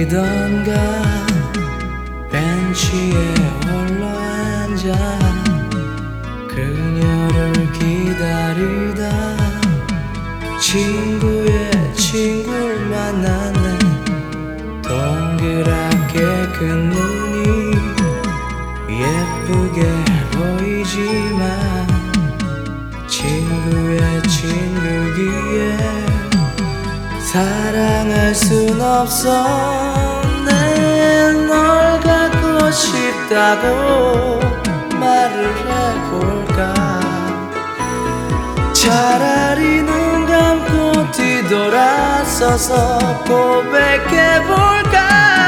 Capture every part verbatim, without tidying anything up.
내리던가 벤치에 홀로 앉아 그녀를 기다리다 친구의 친구를 만났네. 동그랗게 큰 눈이 예쁘게 보이지만 친구의 친구기에 사랑할 순 없어. 내 널 갖고 싶다고 말을 해볼까. 차라리 눈 감고 뒤돌아서서 고백해볼까.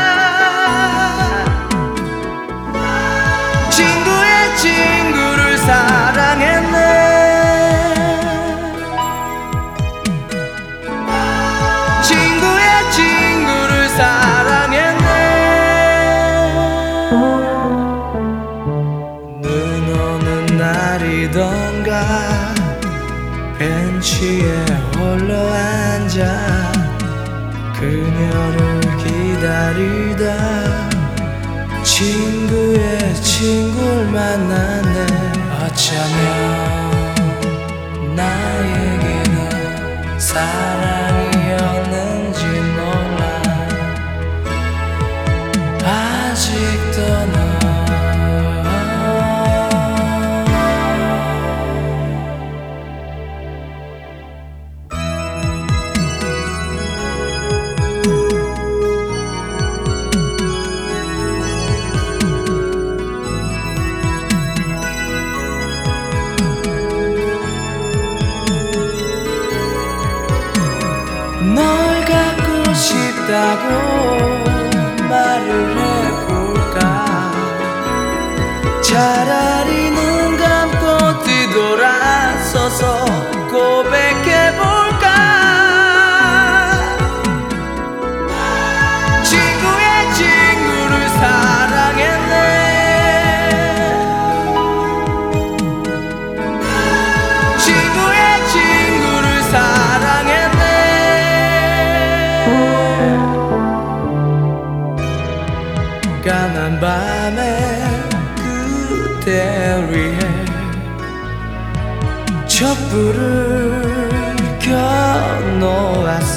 친구의 친구를 사랑했네. 친구의 친구를 사랑했네. 눈 오는 날이던가 벤치에 홀로 앉아 그녀를 기다리다 친구의 친구를 만났네. 어쩌면 나에게는 사랑이었는지 몰라. 아직도 너 널 갖고 싶다고 말을 해볼까. 차라리 눈 감고 뒤돌아서서 고백해볼까. 친구의 친구를 사랑했네. 친구의 친구를 사랑했네. 까만 밤에 그댈 위해 촛불을 켜놓았어.